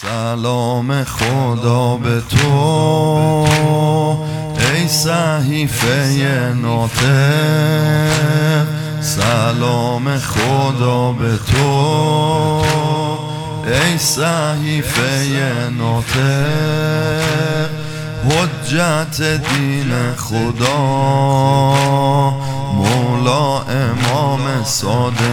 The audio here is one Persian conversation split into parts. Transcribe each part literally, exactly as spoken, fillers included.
سلام خدا به تو ای صحیفه ناطق، سلام خدا به تو ای صحیفه ناطق، حجت دین خدا مولا امام صادق،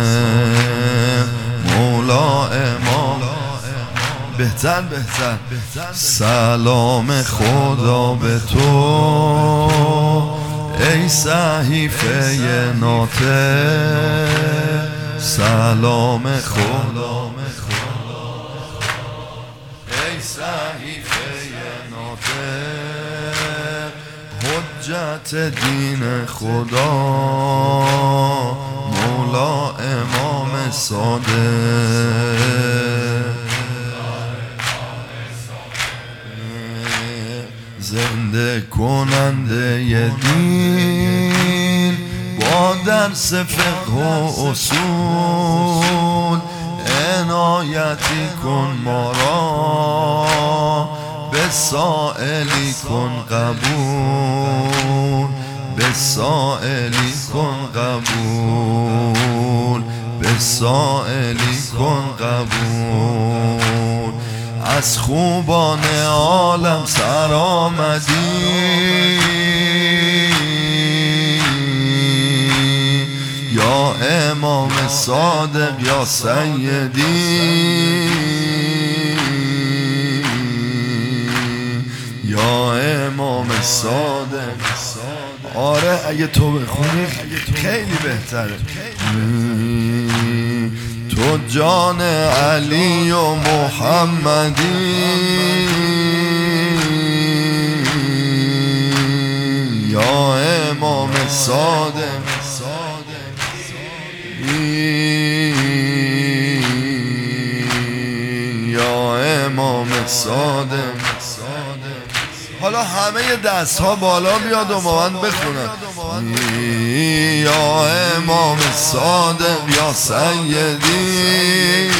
مولا امام بهتر بهتر سلام خدا به تو ای صحیفه ناطق، سلام خدا ای صحیفه ناطق، حجت دین خدا مولا امام صادق، زنده کننده ی دین با درس فقه و اصول، عنایتی کن ما را به سائلی کن قبول، به سائلی کن قبول، به سائلی کن قبول. از خوبان عالم سر آمدی یا امام صادق یا سیدی، یا امام صادق. آره اگه تو بخونی خیلی بهتره. تو جان علی و محمدی یا امام صادق، یا امام صادق. حالا همه دست ها بالا بیاد و با من بخونن. یا امام صادق یا سیدی،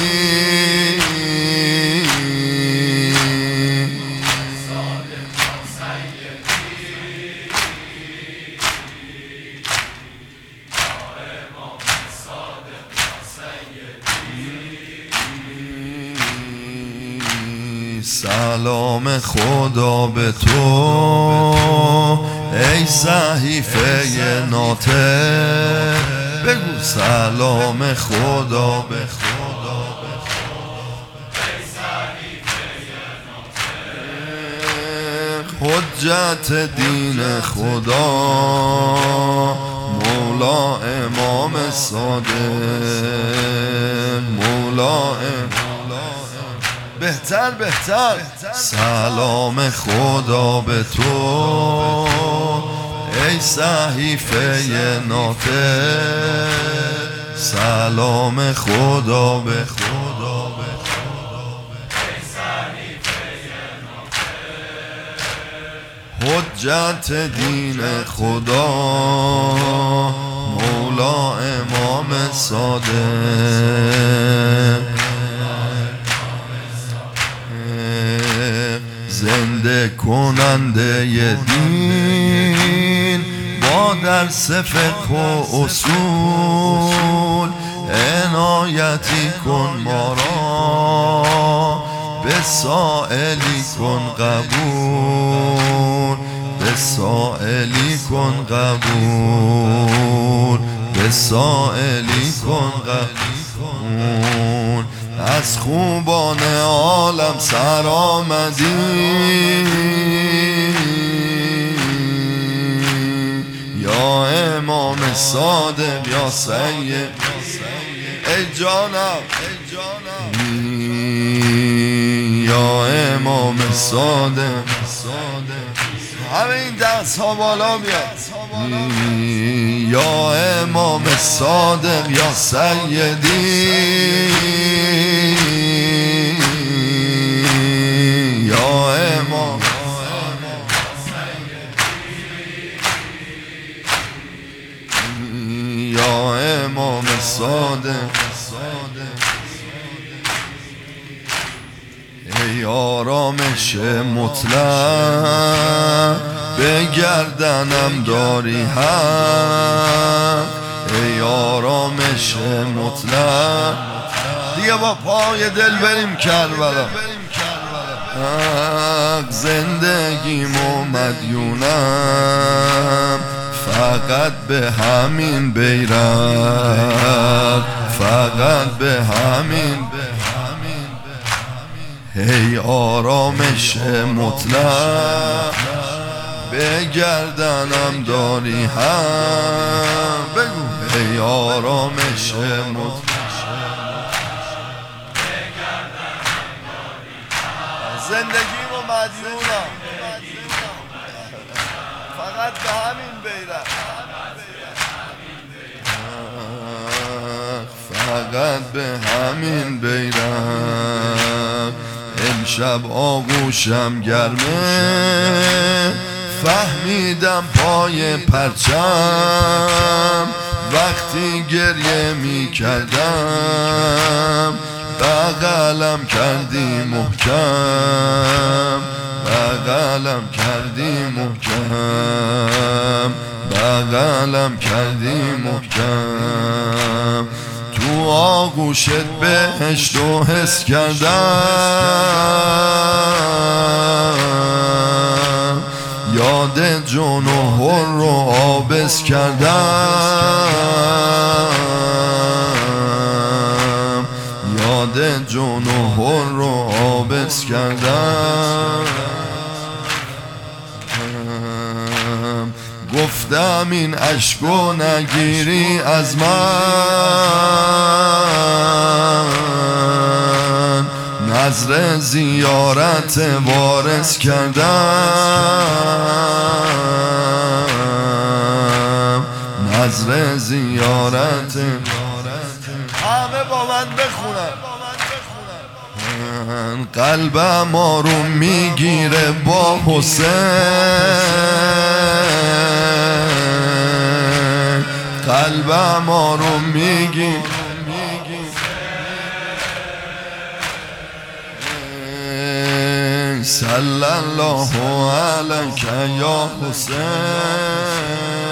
سلام خدا به تو ای صحیفه ناطق، بگو سلام خدا به خدا ای صحیفه ناطق، حجت دین خدا مولا امام صادق، مولا امام. بهتر بهتر سلام خدا به تو ای صحیفه ناطق، سلام خدا به خدا ای صحیفه ناطق، حجت دین خدا مولا امام صادق، زنده کننده ی دین با درس فقه و اصول، عنایتی کن ما را به سائلی کن قبول، به سائلی کن قبول، به سائلی کن قبول. از خوبان عالم سر آمدی یا امام صادق یا سید، ای جانم یا امام صادق. همه این دست ها بالا بیاد. یا امام صادق یا سیدی، یا امام یا امام صادق. ای آرامش مطلق به گردنم داری هم، ای آرامش مطلق. دیگه با پای دل بریم کربلا. زندگیم و مدیونم فقط به همین بیرق، فقط به همین. ای آرامش مطلق به گردنم داری هم، بگو ای آرامش مطلق. زندگیم و مدیونم فقط به همین بیرق، فقط به همین بیرق. امشب آغوشم گرمه، فهمیدم پای پرچم وقتی گریه می کردم، بغلم کردی محکم، بغلم کردی محکم، بغلم کردی محکم. تو آغوشت بهشت و حس کردم، یاد جون و هر رو آبس کردم، یاد جون و هر رو آبس کردم. گفتم این عشقو نگیری از من، نذر زیارت وارث کردم، نذر زیارت. همه با من بخونن. قلبم آروم میگیره با حسین، قلبم آروم میگیره. صلی الله علیک یا حسین.